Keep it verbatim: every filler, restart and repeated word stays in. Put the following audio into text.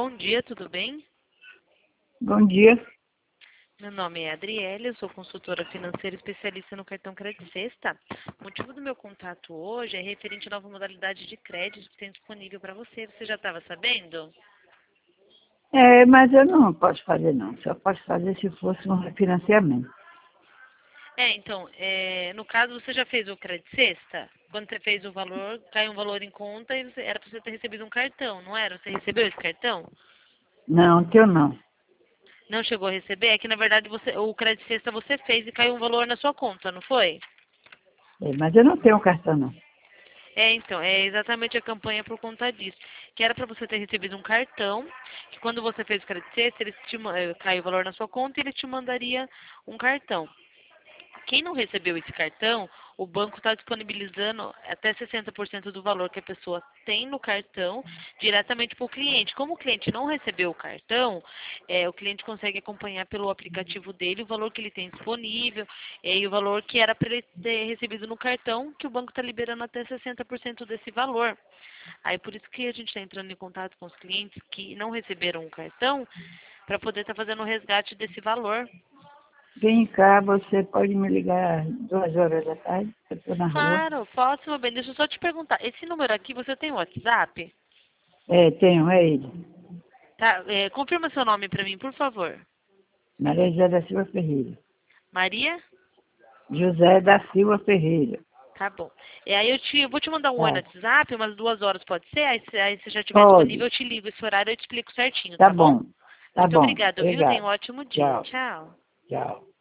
Bom dia, tudo bem? Bom dia. Meu nome é Adriele, eu sou consultora financeira especialista no cartão Crédito Sexta. O motivo do meu contato hoje é referente à nova modalidade de crédito que tem disponível para você. Você já estava sabendo? É, mas eu não posso fazer não, só posso fazer se fosse um refinanciamento. É, então, é, no caso, você já fez o Crédito Sexta? Quando você fez o valor, cai um valor em conta e você, era para você ter recebido um cartão, não era? Você recebeu esse cartão? Não, teu não. Não chegou a receber? É que, na verdade, você, o Crédito Sexta você fez e caiu um valor na sua conta, não foi? É, mas eu não tenho cartão não. É, então, é exatamente a campanha por conta disso. Que era para você ter recebido um cartão, que quando você fez o crédito sexta, eles te, ma- eh, cai o valor na sua conta e ele te mandaria um cartão. Quem não recebeu esse cartão, o banco está disponibilizando até sessenta por cento do valor que a pessoa tem no cartão diretamente para o cliente. Como o cliente não recebeu o cartão, é, o cliente consegue acompanhar pelo aplicativo dele o valor que ele tem disponível é, e o valor que era para ele ter recebido no cartão, que o banco está liberando até sessenta por cento desse valor. Aí por isso que a gente está entrando em contato com os clientes que não receberam o cartão para poder estar fazendo o resgate desse valor. Vem cá, você pode me ligar duas horas da tarde, eu estou na rua. Claro, posso, meu bem. Deixa eu só te perguntar. Esse número aqui, você tem WhatsApp? É, tenho, é ele. Tá, é, confirma seu nome para mim, por favor. Maria José da Silva Ferreira. Maria? José da Silva Ferreira. Tá bom. E aí eu te, eu vou te mandar um oi no Tá, WhatsApp, umas duas horas pode ser? Aí, se aí se já estiver disponível, pode. eu te ligo esse horário e eu te explico certinho, Tá tá bom? bom. Tá Muito bom. obrigada, viu? Tenha um Obrigado. ótimo dia. Tchau. Tchau. Tchau.